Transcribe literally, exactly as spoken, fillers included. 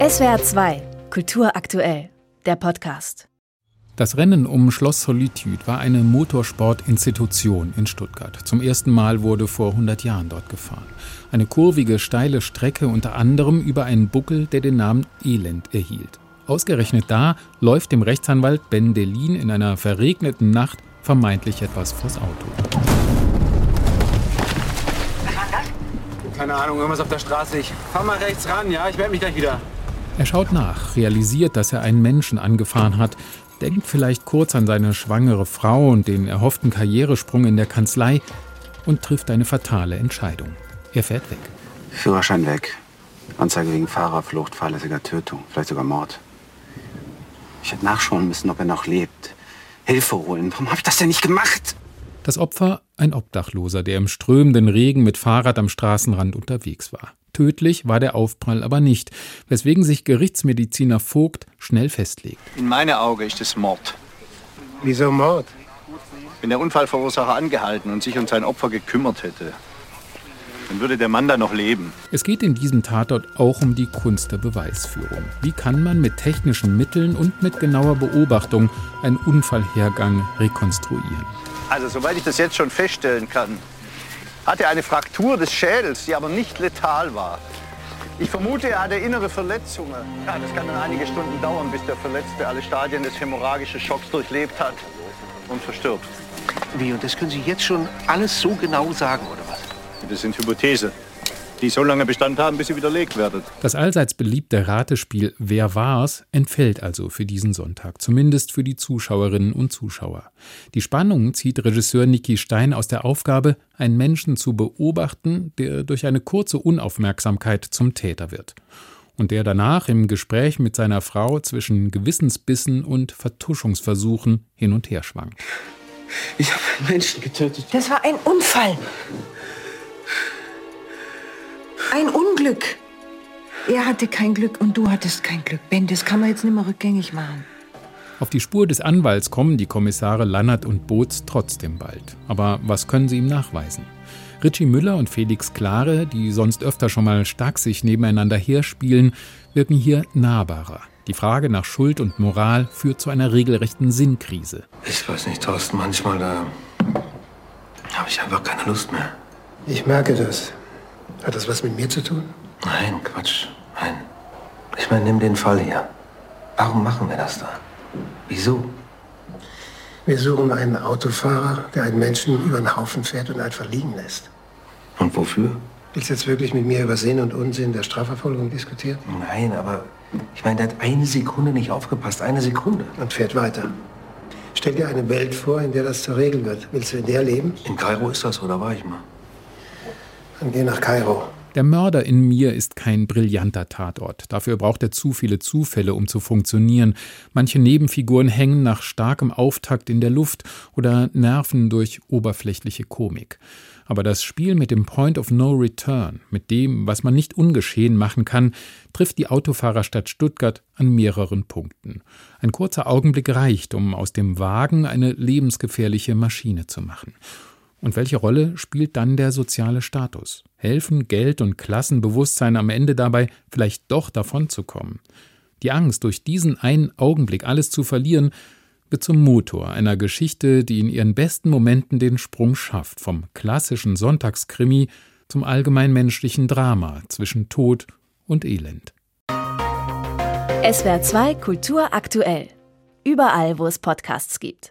S W R zwei, Kultur aktuell, der Podcast. Das Rennen um Schloss Solitude war eine Motorsportinstitution in Stuttgart. Zum ersten Mal wurde vor hundert Jahren dort gefahren. Eine kurvige, steile Strecke, unter anderem über einen Buckel, der den Namen Elend erhielt. Ausgerechnet da läuft dem Rechtsanwalt Ben Delin in einer verregneten Nacht vermeintlich etwas vors Auto. Was war das? Keine Ahnung, irgendwas auf der Straße. Ich fahr mal rechts ran, ja? Ich melde mich gleich wieder. Er schaut nach, realisiert, dass er einen Menschen angefahren hat, denkt vielleicht kurz an seine schwangere Frau und den erhofften Karrieresprung in der Kanzlei und trifft eine fatale Entscheidung. Er fährt weg. Führerschein weg. Anzeige wegen Fahrerflucht, fahrlässiger Tötung, vielleicht sogar Mord. Ich hätte nachschauen müssen, ob er noch lebt. Hilfe holen. Warum habe ich das denn nicht gemacht? Das Opfer, ein Obdachloser, der im strömenden Regen mit Fahrrad am Straßenrand unterwegs war. Tödlich war der Aufprall aber nicht, weswegen sich Gerichtsmediziner Vogt schnell festlegt. In meinen Augen ist es Mord. Wieso Mord? Wenn der Unfallverursacher angehalten und sich um sein Opfer gekümmert hätte, dann würde der Mann da noch leben. Es geht in diesem Tatort auch um die Kunst der Beweisführung. Wie kann man mit technischen Mitteln und mit genauer Beobachtung einen Unfallhergang rekonstruieren? Also, soweit ich das jetzt schon feststellen kann, hatte er eine Fraktur des Schädels, die aber nicht letal war. Ich vermute, er hatte innere Verletzungen. Ja, das kann dann einige Stunden dauern, bis der Verletzte alle Stadien des hämorrhagischen Schocks durchlebt hat und verstirbt. Wie, und das können Sie jetzt schon alles so genau sagen, oder was? Das sind Hypothesen, die so lange Bestand haben, bis sie widerlegt werden. Das allseits beliebte Ratespiel Wer war's entfällt also für diesen Sonntag, zumindest für die Zuschauerinnen und Zuschauer. Die Spannung zieht Regisseur Niki Stein aus der Aufgabe, einen Menschen zu beobachten, der durch eine kurze Unaufmerksamkeit zum Täter wird. Und der danach im Gespräch mit seiner Frau zwischen Gewissensbissen und Vertuschungsversuchen hin und her schwankt. Ich habe einen Menschen getötet. Das war ein Unfall. Ein Unglück. Er hatte kein Glück und du hattest kein Glück. Ben, das kann man jetzt nicht mehr rückgängig machen. Auf die Spur des Anwalts kommen die Kommissare Lannert und Boots trotzdem bald. Aber was können sie ihm nachweisen? Richie Müller und Felix Klare, die sonst öfter schon mal stark sich nebeneinander herspielen, wirken hier nahbarer. Die Frage nach Schuld und Moral führt zu einer regelrechten Sinnkrise. Ich weiß nicht, Thorsten, manchmal da habe ich einfach keine Lust mehr. Ich merke das. Hat das was mit mir zu tun? Nein, Quatsch, nein. Ich meine, nimm den Fall hier. Warum machen wir das da? Wieso? Wir suchen einen Autofahrer, der einen Menschen über den Haufen fährt und einfach liegen lässt. Und wofür? Willst du jetzt wirklich mit mir über Sinn und Unsinn der Strafverfolgung diskutieren? Nein, aber ich meine, der hat eine Sekunde nicht aufgepasst. Eine Sekunde. Und fährt weiter. Stell dir eine Welt vor, in der das zur Regel wird. Willst du in der leben? In Kairo ist das, oder war ich mal? Dann geh nach Kairo. Der Mörder in mir ist kein brillanter Tatort. Dafür braucht er zu viele Zufälle, um zu funktionieren. Manche Nebenfiguren hängen nach starkem Auftakt in der Luft oder nerven durch oberflächliche Komik. Aber das Spiel mit dem Point of No Return, mit dem, was man nicht ungeschehen machen kann, trifft die Autofahrerstadt Stuttgart an mehreren Punkten. Ein kurzer Augenblick reicht, um aus dem Wagen eine lebensgefährliche Maschine zu machen. Und welche Rolle spielt dann der soziale Status? Helfen Geld und Klassenbewusstsein am Ende dabei, vielleicht doch davonzukommen? Die Angst, durch diesen einen Augenblick alles zu verlieren, wird zum Motor einer Geschichte, die in ihren besten Momenten den Sprung schafft, vom klassischen Sonntagskrimi zum allgemeinmenschlichen Drama zwischen Tod und Elend. S W R zwei Kultur aktuell. Überall, wo es Podcasts gibt.